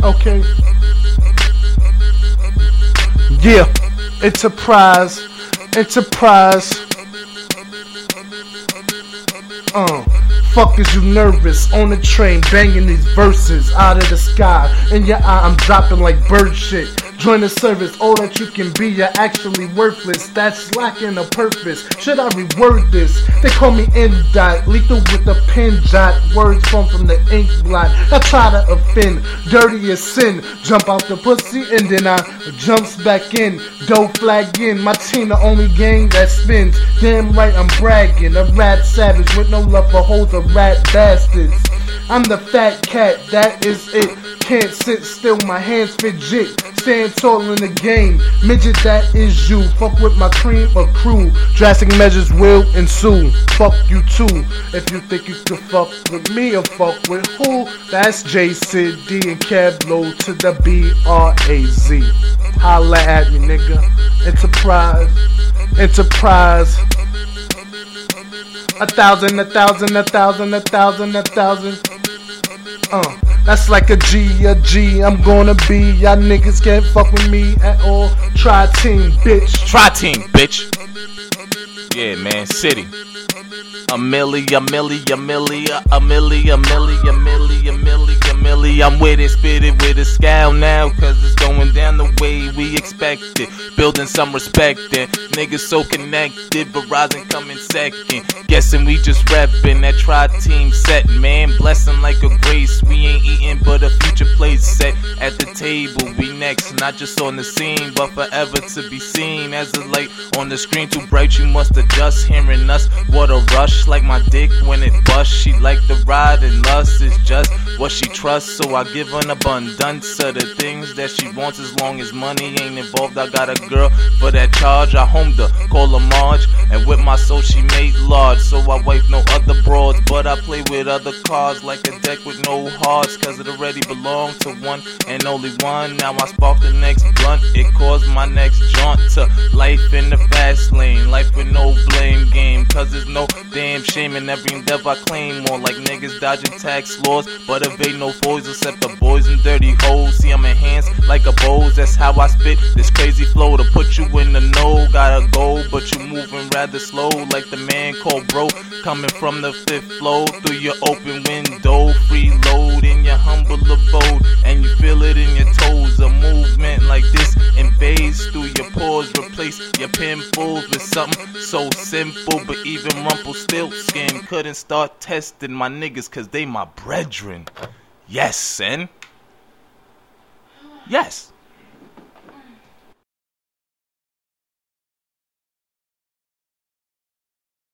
Okay. Yeah. Enterprise. Fuck is you nervous? On the train, banging these verses out of the sky. In your eye, I'm dropping like bird shit. Join the service, all that you can be, you're actually worthless. That's lacking a purpose. Should I reword this? They call me N-Dot, lethal with the pen jot. Words from the ink blot. I try to offend, dirty as sin. Jump out the pussy and then I jumps back in. Dope flag in, my team the only gang that spins. Damn right I'm bragging, a rat savage with no love for hoes or rat bastards. I'm the fat cat, that is it. Can't sit still, my hands fidget. Stand tall in the game, midget that is you. Fuck with my cream or crew, drastic measures will ensue. Fuck you too, if you think you can fuck with me or fuck with who. That's J Sid D and Cablo to the B-R-A-Z. Holla at me, nigga. Enterprise. 1,000. That's like a G. I'm gonna be. Y'all niggas can't fuck with me at all. Tri-team, bitch. Yeah, man, city. A milli. I'm with it, spit it with a scowl now, cause it's going down the way we expected. Building some respect and niggas so connected, Verizon coming second. Guessing we just reppin' that tri-team set, man. Blessing like a grace, we ain't eating but a future place set at the table. We next, not just on the scene, but forever to be seen. As a light on the screen, too bright, you must adjust. Hearing us, what a rush, like my dick when it bust. She like the ride and lust is just what she trusts, so I give her an abundance of the things that she wants. As long as money ain't involved, I got a girl for that charge. I homed her, call her Marge, and with my soul she made large. So I wipe no other broads, but I play with other cards like a deck with no hearts, cause it already belonged to one and only one. Now I spark the next blunt, it caused my next jaunt to life in the fast lane. Life with no blame game, cause there's no damn shame in every endeavor I claim on. Like niggas dodging tax laws, but evade no foes except the boys and dirty hoes. See I'm enhanced like a Bose, that's how I spit this crazy flow to put you in the know. Gotta go, but you moving rather slow, like the man called bro, coming from the fifth floor through your open window. Freeload in your humble abode, and you feel it in your toes. A movement like this invades through your pores, replace your pimples with something so simple. But even Rumpelstiltskin couldn't start testing my niggas, cause they my brethren. Yes, son. Yes.